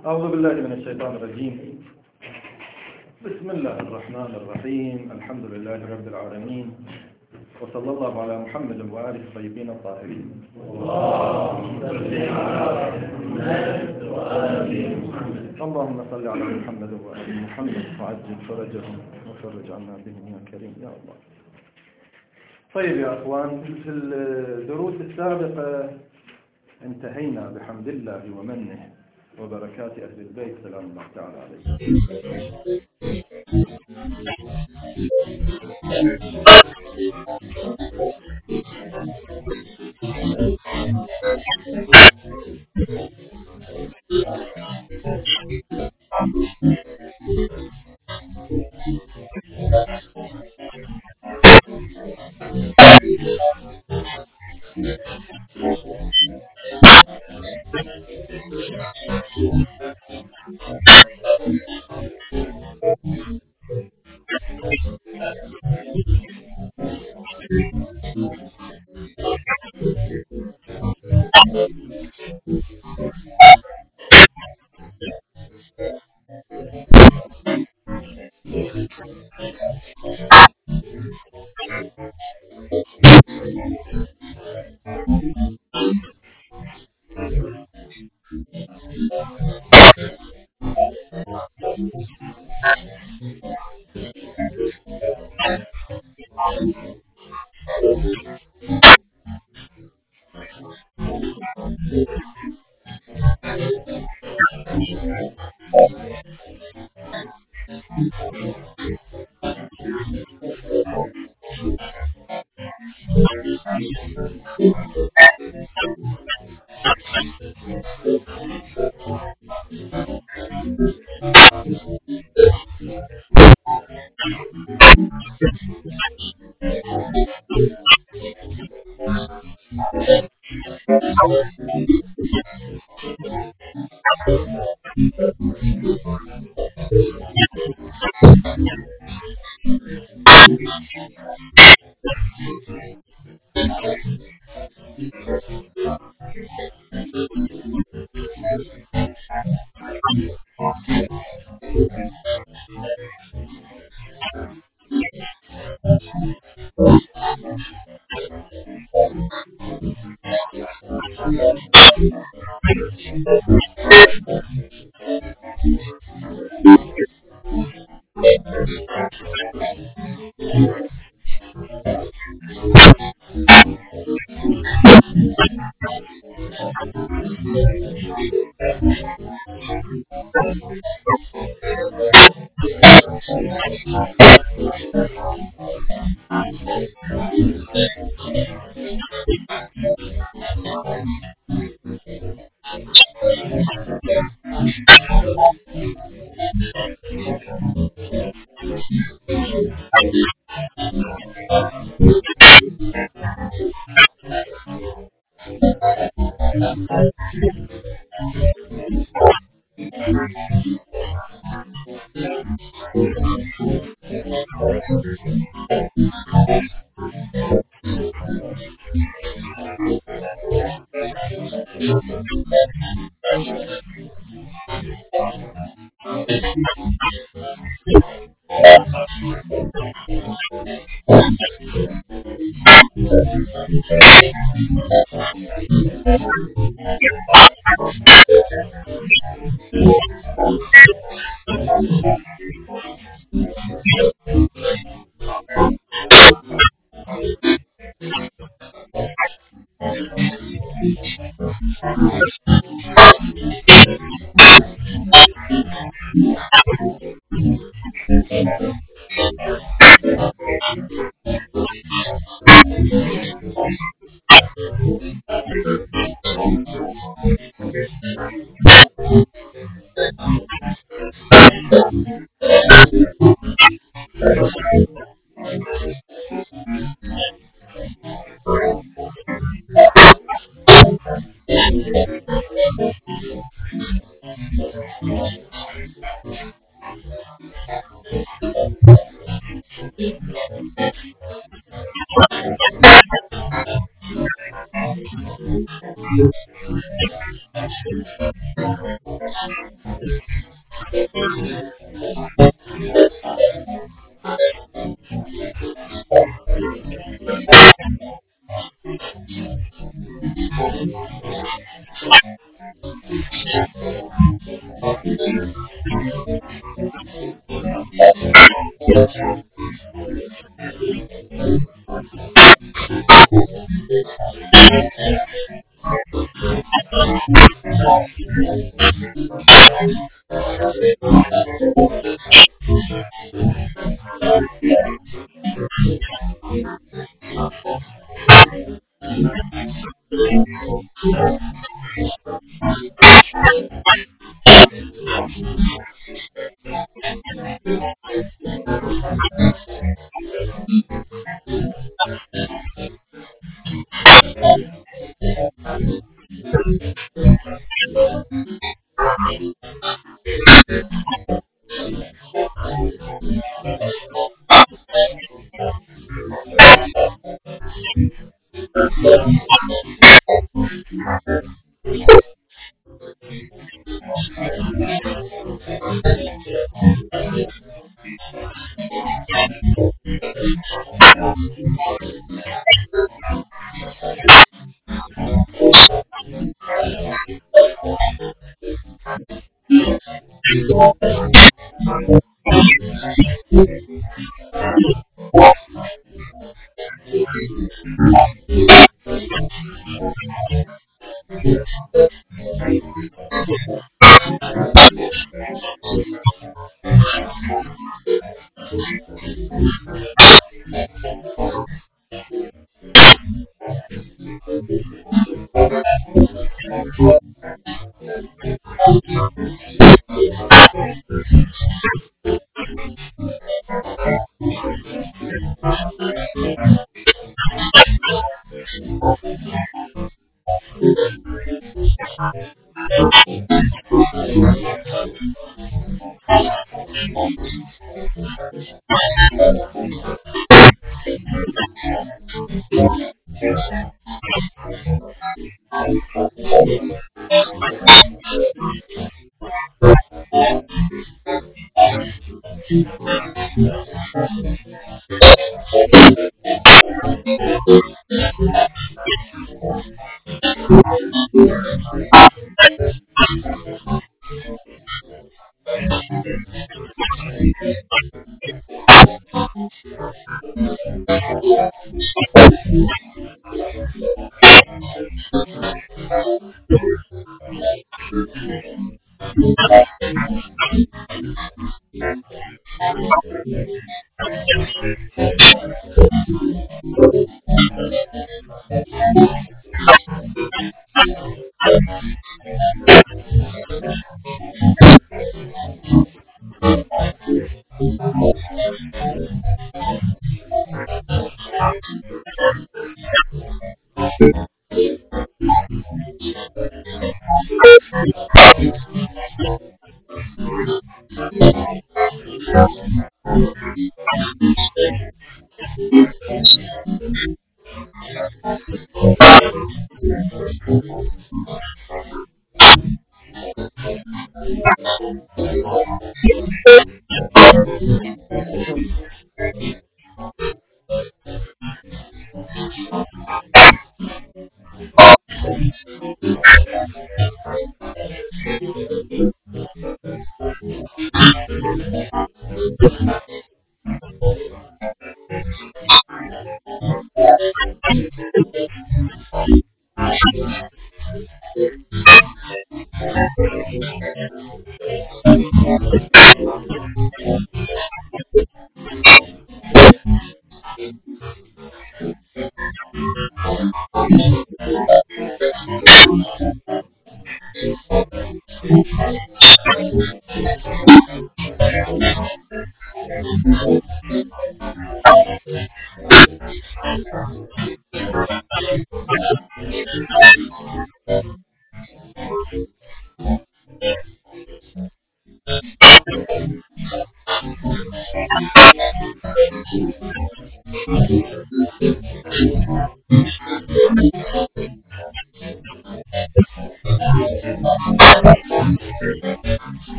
أعوذ بالله من الشيطان الرجيم. بسم الله الرحمن الرحيم. الحمد لله رب العالمين، وصلى الله على محمد وآله الطيبين الطاهرين. اللهم صل على محمد وآل محمد وعجل فرجهم وفرج عنا بهم يا كريم يا الله. طيب يا أخوان، في الدروس السابقة انتهينا بحمد الله ومنه وبركات أهل البيت سلام الله تعالى عليهم.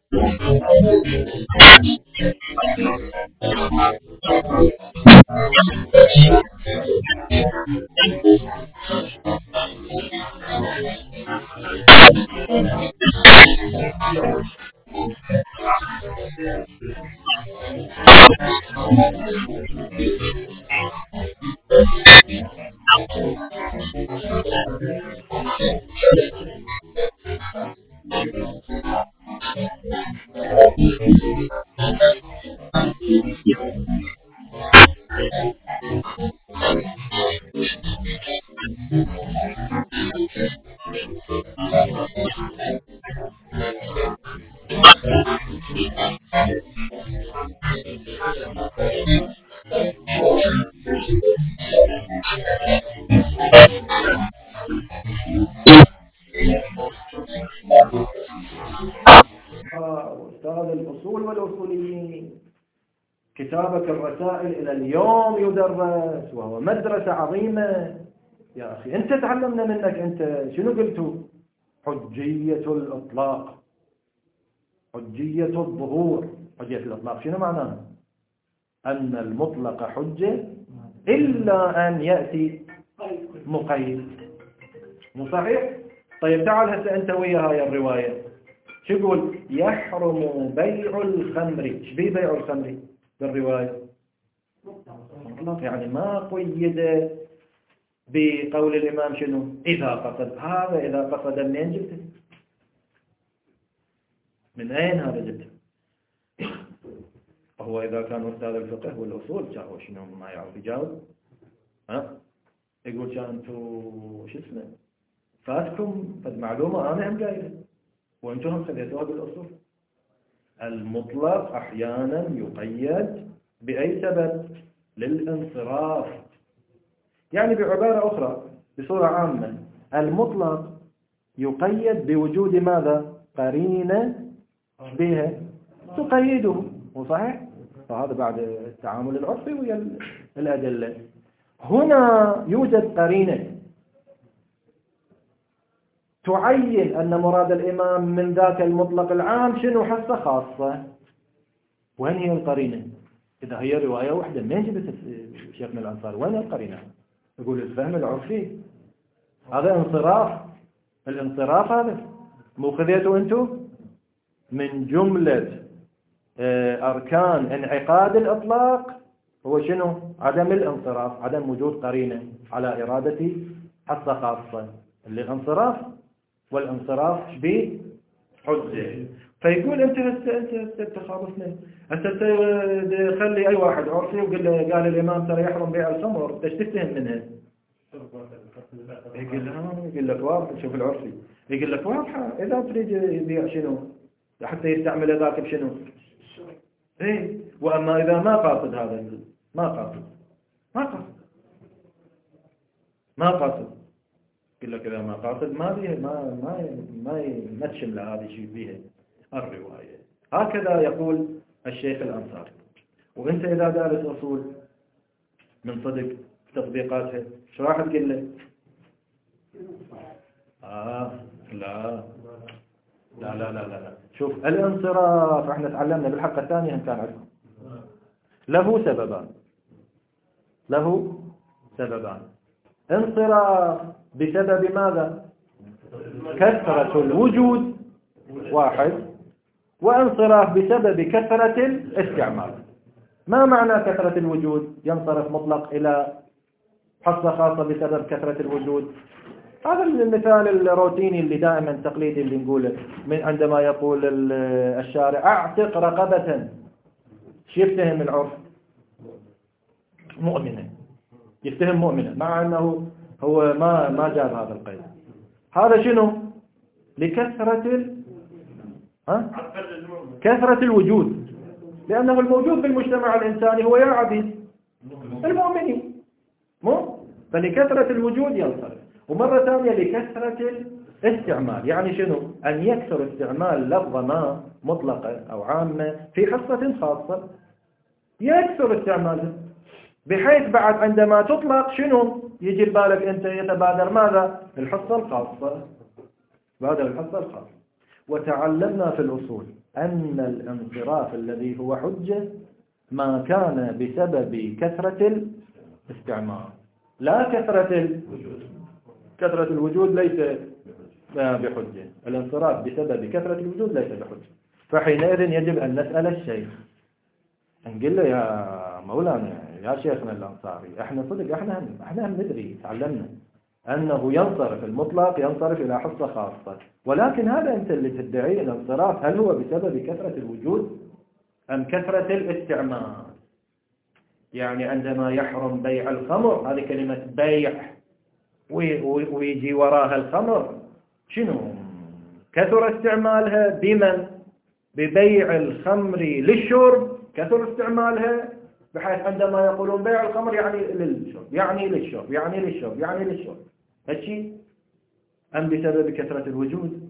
أستاذ الأصول والأصوليين، كتابك الرسائل إلى اليوم يدرس وهو مدرسة عظيمة. يا أخي أنت تعلمنا منك، أنت شنو قلتوا؟ حجية الإطلاق، حجية الظهور. حجية الإطلاق شنو معناه؟ أن المطلق حجة إلا أن يأتي مقيد. مو صحيح؟ طيب تعال هسه أنت ويا هاي الرواية شو يقول؟ يحرم بيع الخمر. ايش بيه بيع الخمر بالرواية؟ مطلق، يعني ما قيد بقول الإمام شنو؟ إذا قصد. هذا إذا قصد منين جبته؟ من أين هذا جبته؟ هو إذا كان أستاذ الفقه والأصول جاءوا شنو ما يعرف يجاوب، ها؟ يقول كانتوا شو اسمه فاتكم فد معلومة أنا هم جايلة وأنتم هم خذيتوها بالأصول. المطلق أحيانا يقيد بأي سبب؟ للانصراف. يعني بعبارة أخرى بصورة عامة، المطلق يقيد بوجود ماذا؟ قرينة بها تقيده. وصحيح؟ فهذا بعد التعامل العرفي ويا الأدلة. هنا يوجد قرينة تعين أن مراد الإمام من ذاك المطلق العام شنو؟ حصة خاصة. وين هي القرينة؟ إذا هي رواية واحدة من جبت شيخنا الأنصاري؟ وين القرينة؟ يقول الفهم العرفي. هذا انصراف. الانصراف هذا مو خذيته أنتم من جملة أركان انعقاد الإطلاق هو شنو؟ عدم الانصراف، عدم وجود قرينة على إرادة حصة خاصة اللي الانصراف. والانصراف به حجة. فيقول أنت تخالفنا. أنت خلي أي واحد عرفي وقال له قال الإمام ترى يحرم بيع الخمر، ايش تتهم منها؟ يقول لك واضح. شوف العرفي يقول لك واضحة. إذا تريد يبيع شنو حتى يستعمل ذاك بشنو؟ إيه. وأما إذا ما قاصد هذا، ما قاصد يقول لك إذا ما قاصد ما بيه ما تشمل هذه شيء بيه الرواية. هكذا يقول الشيخ الأنصاري. وأنت إذا دارس أصول من صدق تطبيقاتها شو راح تقول له؟ لا لا لا لا لا. شوف الانصراف احنا تعلمنا بالحلقة الثانية هم كان عندكم له سببان. انصراف بسبب ماذا؟ كثرة الوجود واحد، وانصراف بسبب كثرة الاستعمال. ما معنى كثرة الوجود؟ ينصرف مطلق إلى حصة خاصة بسبب كثرة الوجود. هذا المثال الروتيني اللي دائما تقليدي اللي نقوله من عندما يقول الشارع اعتق رقبة، شو يفتهم العرف؟ مؤمنة. يفتهم مؤمنة مع أنه هو ما جاب هذا القيد. هذا شنو؟ لكثرة كثرة الوجود، لأنه الموجود بالمجتمع الإنساني هو يا عبيد المؤمنين، مو؟ فلكثرة الوجود ينصرف. ومرة ثانية لكثرة الاستعمال، يعني شنو؟ أن يكثر استعمال لفظة ما مطلقة أو عامة في حصة خاصة، يكثر استعمالها بحيث بعد عندما تطلق شنو يجي بالك أنت؟ يتبادر ماذا؟ الحصة الخاصة. بادر الحصة الخاصة. وتعلمنا في الأصول أن الانصراف الذي هو حجة ما كان بسبب كثرة الاستعمال، لا كثرة الوجود ليس بحجة. الانصراف بسبب كثرة الوجود ليس بحجة. فحينئذ يجب أن نسأل الشيخ، نقول له يا مولانا يا شيخنا الأنصاري، احنا صدق احنا ندري تعلمنا أنه ينصرف المطلق ينصرف إلى حصة خاصة، ولكن هذا أنت اللي تدعي الانصراف هل هو بسبب كثرة الوجود أم كثرة الاستعمال؟ يعني عندما يحرم بيع الخمر، هذه كلمة بيع ويجي وراها الخمر، شنو؟ كثر استعمالها بمن؟ ببيع الخمر للشرب، كثر استعمالها بحيث عندما يقولون بيع الخمر يعني للشرب يعني للشرب يعني للشرب يعني للشرب، هالشي أم بسبب كثرة الوجود؟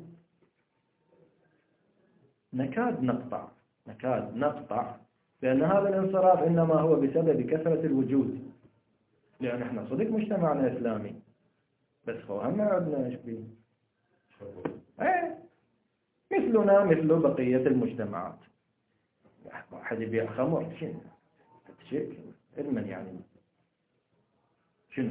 نكاد نقطع لأن هذا الانصراف إنما هو بسبب كثرة الوجود، لأن احنا صدق مجتمعنا إسلامي، بس هم عندنا شبيه مثلنا مثل بقية المجتمعات. واحد يبيع خمر شنو علما، يعني شنو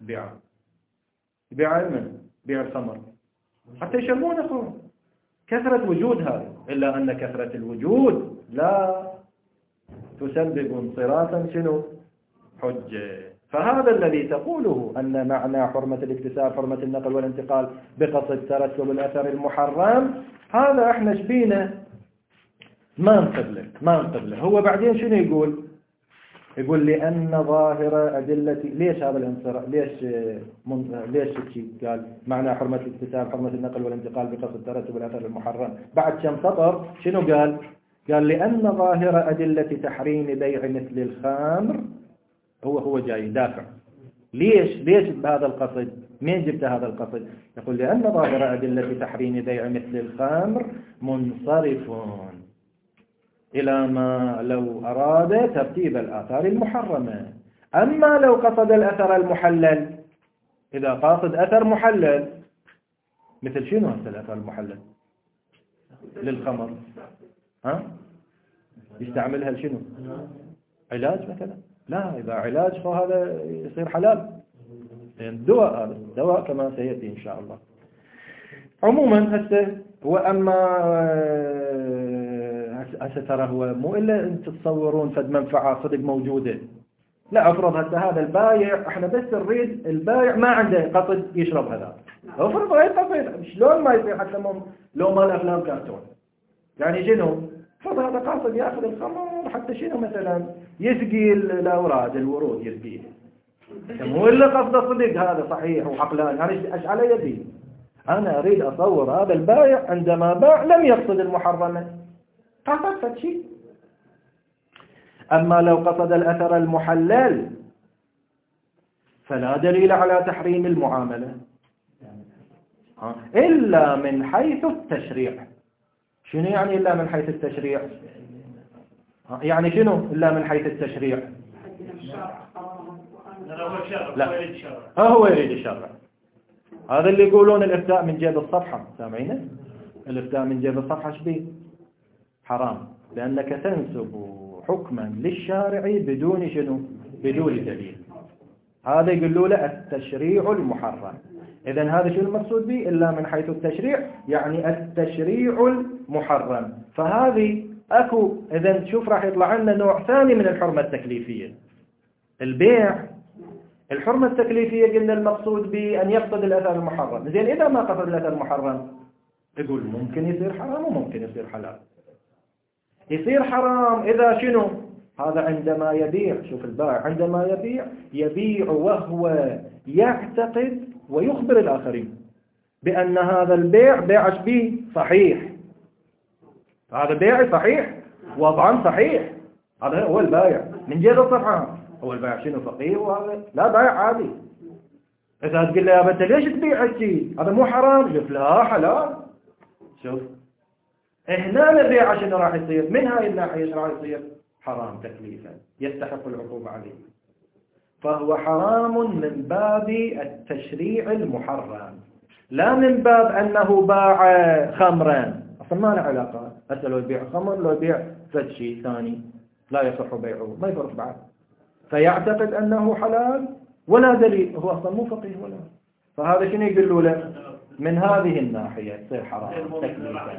يبيع علما، بيع الخمر حتى يشربون أخوه، كثرة وجود هذا، إلا أن كثرة الوجود لا تسبب انصرافا شنو حجة. فهذا الذي تقوله أن معنى حرمة الاكتساب حرمة النقل والانتقال بقصد ترتب الأثر المحرم، هذا احنا شبينا ما نقبله. هو بعدين شنو يقول لأن ظاهر أدلة، ليش هذا الانصراف، ليش قال معنى حرمة الاكتساب حرمة النقل والانتقال بقصد ترتب الأثر المحرم؟ بعد كم سطر شنو قال لأن ظاهر أدلة تحريم بيع مثل الخمر، هو جاي يدافع ليش بهذا القصد، مين جبت هذا القصد؟ يقول لأن ظاهر أدلة تحريم بيع مثل الخمر منصرف إلى ما لو أراد ترتيب الآثار المحرمة. أما لو قصد الأثر المحلل، إذا قاصد أثر محلل مثل شنو هذا الأثر المحلل للخمر؟ يستعملها لشنو؟ علاج مثلا؟ لا، إذا علاج فهذا يصير حلال، دواء كما سيأتي إن شاء الله. عموما هسه وأما هسه ترى هو مو إلا أن تتصورون فد منفعة صدق موجودة، لا أفرض هذا البايع، احنا بس نريد البايع ما عنده قصد يشرب هذا، أفرض غير قصد، شلون ما يصير حتى لو ما الأفلام كرتون، يعني شنو؟ فرض هذا قاصد يأخذ الخمر حتى شنو مثلا يسقي الأوراد الورود يسقيه، مو إلا قصده صدق هذا صحيح وعقلاني، يعني ايش على يدي؟ أنا أريد أصور هذا البائع عندما باع لم يقصد المحرمة، قصد شيء. أما لو قصد الأثر المحلل فلا دليل على تحريم المعاملة إلا من حيث التشريع. شنو يعني إلا من حيث التشريع؟ يعني شنو إلا من حيث التشريع؟ لا، هو يريد الشرع. هذا اللي يقولون الإفتاء من جيب الصفحة، سامعينه؟ الإفتاء من جيب الصفحة شبيه؟ حرام، لأنك تنسب حكما للشارع بدون شنو؟ بدون دليل. هذا يقولوا له التشريع المحرم. إذن هذا شو المقصود به؟ إلا من حيث التشريع، يعني التشريع المحرم. فهذه أكو، إذن شوف راح يطلع لنا نوع ثاني من الحرمة التكليفية، البيع. الحرمة التكليفية قلنا المقصود به أن يقصد الأثر المحرم. زين إذا ما قصد الأثر المحرم يقول ممكن يصير حرام وممكن يصير حلال. يصير حرام إذا شنو؟ هذا عندما يبيع، شوف البائع عندما يبيع وهو يعتقد ويخبر الآخرين بأن هذا البيع بيع شبيه صحيح، هذا بيع صحيح وضعا صحيح. هذا هو البائع من جهة الصفحة. هو البائع شنو فقيه؟ وهذا لا بائع عادي. إذا تقول له يا بنت ليش تبيع هالشيء؟ هذا مو حرام، شوف لا حلال. شوف هنا البيع شنو راح يصير؟ من هاي الناحية راح يصير حرام تكليفا يستحق العقوبة عليه. فهو حرام من باب التشريع المحرم، لا من باب أنه باع خمرا. أصلا ما له علاقة. هسه لو يبيع خمر لو يبيع فد شيء ثاني لا يصح بيعه ما يفرق بعد، فيعتقد أنه حلال ولا دليل، هو أصلا مو فقيه ولا. فهذا شنو يقولوا له؟ من هذه الناحية تصير حرام تكليفا.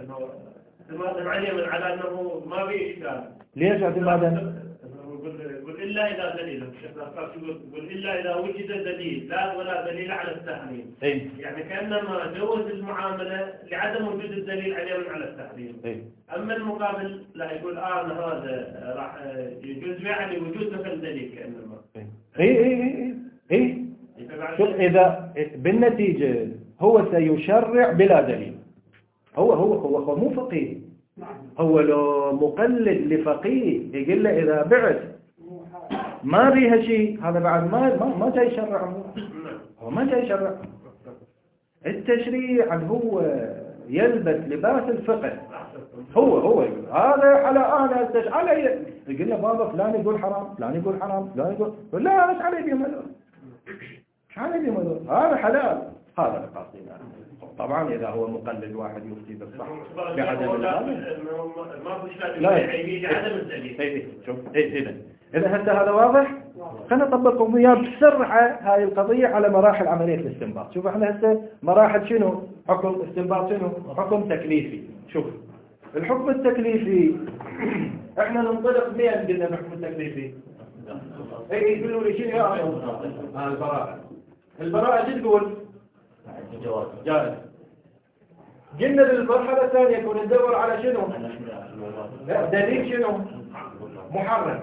من على أنه ما في إشكال. ليش اعتمادا؟ قل إلا إذا دليل، قل إلا إذا وجد دليل، لا ولا دليل على التحريم. أي. يعني كأنما جوز المعاملة لعدم وجود الدليل عليه على التحريم. أي. أما المقابل لا يقول هذا راح يجوز يعني وجود مثل دليل كأنما. إيه. شوف إذا بالنتيجة هو سيشرع بلا دليل. هو مو فقيه. هو لو مقلد لفقيه يقول له إذا بعت ما بيها شيء، هذا بعد ما جاي يشرع. هو ما جاي يشرع. التشريع هو يلبس لباس الفقه. هو يقول هذا على على يقول له بابا فلان يقول حرام، فلان يقول حرام، فلان يقول لا مش علي بهم هذول، مش علي بهم هذول، هذا حلال، هذا قصدنا. طبعا إذا هو مقلد واحد يفتي بالصح بعدم الدليل ما في شيء يعني عدم الدليل. شوف إذا هذا واضح. خلينا نطبقهم وياه بسرعة هاي القضية على مراحل عملية الاستنباط. شوف احنا هسه مراحل شنو؟ حكم استنباط شنو؟ حكم تكليفي. شوف الحكم التكليفي احنا ننطلق منين قلنا الحكم التكليفي؟ يقولوا لي شنو يا البراءة شو تقول؟ جائز. قلنا بالمرحلة الثانية كنا ندور على شنو؟ دليل شنو؟ محرم.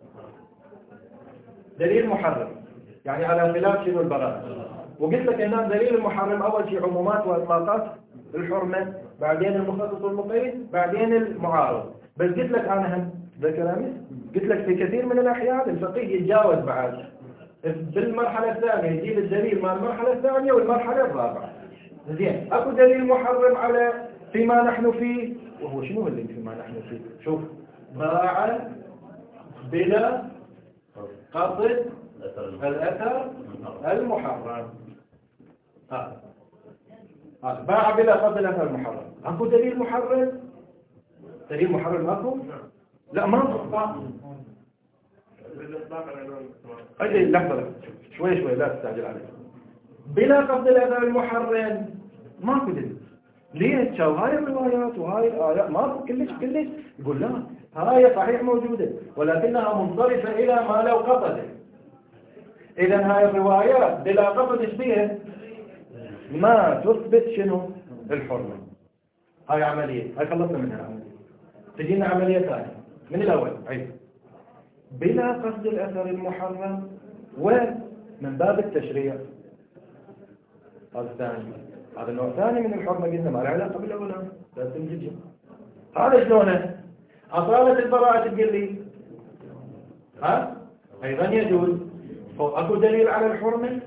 دليل محرم يعني على خلاف شنو البراءة. وقلت لك ان دليل المحرم اول شيء عمومات واطلاقات الحرمة، بعدين المخصص والمقيد، بعدين المعارض. بس قلت لك انا هم ذا كلامي قلت لك في كثير من الاحيان الفقيه يتجاوز بعد بالمرحلة الثانية يجيب الدليل مع المرحلة الثانية والمرحلة الرابعة. زين اكو دليل محرم على فيما نحن فيه، وهو شنو اللي فيما نحن فيه؟ شوف باع بلا قصد الأثر المحرم. باع بلا قصد الأثر المحرم. اكو دليل محرم؟ دليل محرم اكو؟ لا ما اكو. اجي لحظة شوي لا تستعجل عليه. بلا قصد الأثر المحرم ماكو دليل. ليش؟ هاي الروايات وهاي الآيات ماكو كلش يقول لا هاي صحيح موجودة ولكنها منصرفة إلى ما لو قصد. إذا هاي الروايات بلا قصد ايش بيها؟ ما تثبت شنو؟ الحرمة. هاي عملية، هاي خلصنا منها عملية. تجينا عملية ثانية من الأول عيد. بلا قصد الأثر المحرم ومن باب التشريع. هذا الثاني، هذا النوع ثاني من الحرمة قلنا ما له علاقة بالأولى لا تنجج. هذا شلونه؟ أصالة البراءة تقول لي أيضا يجوز. أكو دليل على الحرمة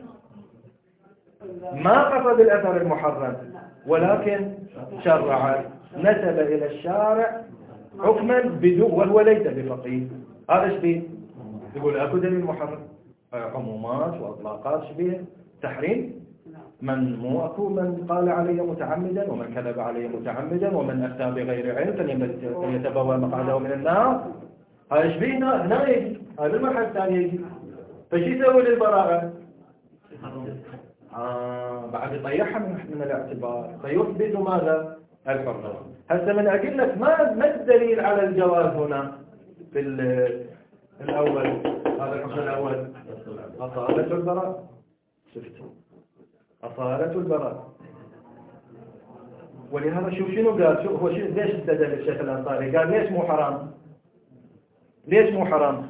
ما قصد الأثر المحرم ولكن شرع نسب إلى الشارع حكما بدون وهو ليس بفقيه. هذا شبيه يقول أكو دليل محرم عمومات وأطلاقات شبيه تحريم. مو أكو من قال علي متعمدا ومن كذب علي متعمدا ومن أفتى بغير علم فليتبوأ مقعده من النار. هذا شبيه هنا يجي. هذا المرحلة الثانية يجي. فشي يسوي للبراءة؟ بعد يطيحها من الاعتبار فيثبت ماذا؟ الحرمة. هسه من أقول لك ما الدليل على الجواز هنا في الأول؟ هذا الحكم الأول أصالة البراءة. شفتوا أصالة البراءة. ولهذا شوف شنو قال. هو ليش استدل الشيخ الأنصاري؟ قال ليش مو حرام؟ ليش مو حرام؟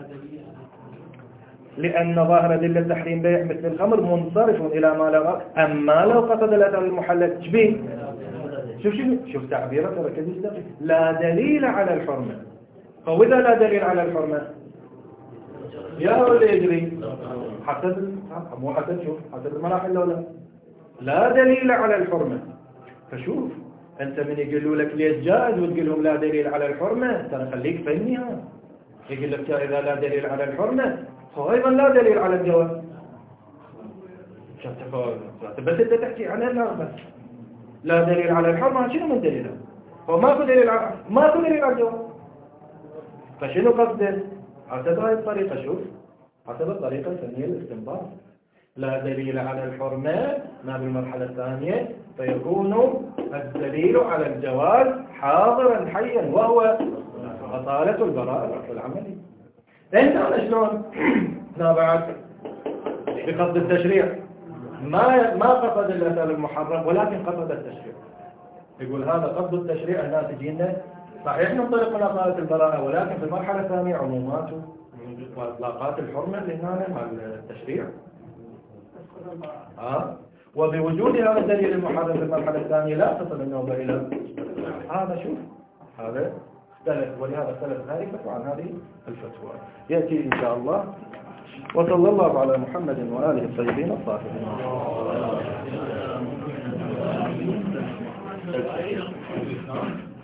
لأن ظاهر أدلة التحريم بيع مثل الخمر منصرف إلى ما لا. أما لو قصد الأثر المحلل شبيه؟ شوف تعبيره ترى كذي دقيق. لا دليل على الحرمة. فإذا لا دليل على الحرمة يا هو اللي يجري حسب مو حسب شوف حسب المراحل الأولى لا دليل على الحرمة. فشوف أنت من يقولوا لك ليش جائز وتقول لهم لا دليل على الحرمة ترى خليك فنيها. يقول لك إذا لا دليل على الحرمة فأيضا لا دليل على الجواز. بس أنت تحكي عن النار بس لا دليل على الحرمة. شنو من دليلها؟ فما دليل على الجواز. فشنو قصده؟ حسب هذه الطريقة، شوف حسب الطريقة الفنية الاستنباط. لا دليل على الحرمة ما بالمرحلة الثانية، فيكون الدليل على الجواز حاضرا حيا وهو أصالة البراءة العملي. انت شلون تابعت بقصد التشريع، ما قصد الأثر المحرم ولكن قصد التشريع. يقول هذا قصد التشريع، الناس تجينا صحيح ننطلق من أصالة البراءة، ولكن في المرحلة الثانية عمومات وإطلاقات الحرمة اللي هنا مع التشريع. وبوجود هذا الدليل المحرم في المرحلة الثانية لا تصل النوبة إلى هذا. شوف هذا اختلف، ولهذا اختلف هذه الفتوى عن هذه الفتوى. يأتي إن شاء الله. وصلى الله على محمد وآله الطيبين الطاهرين.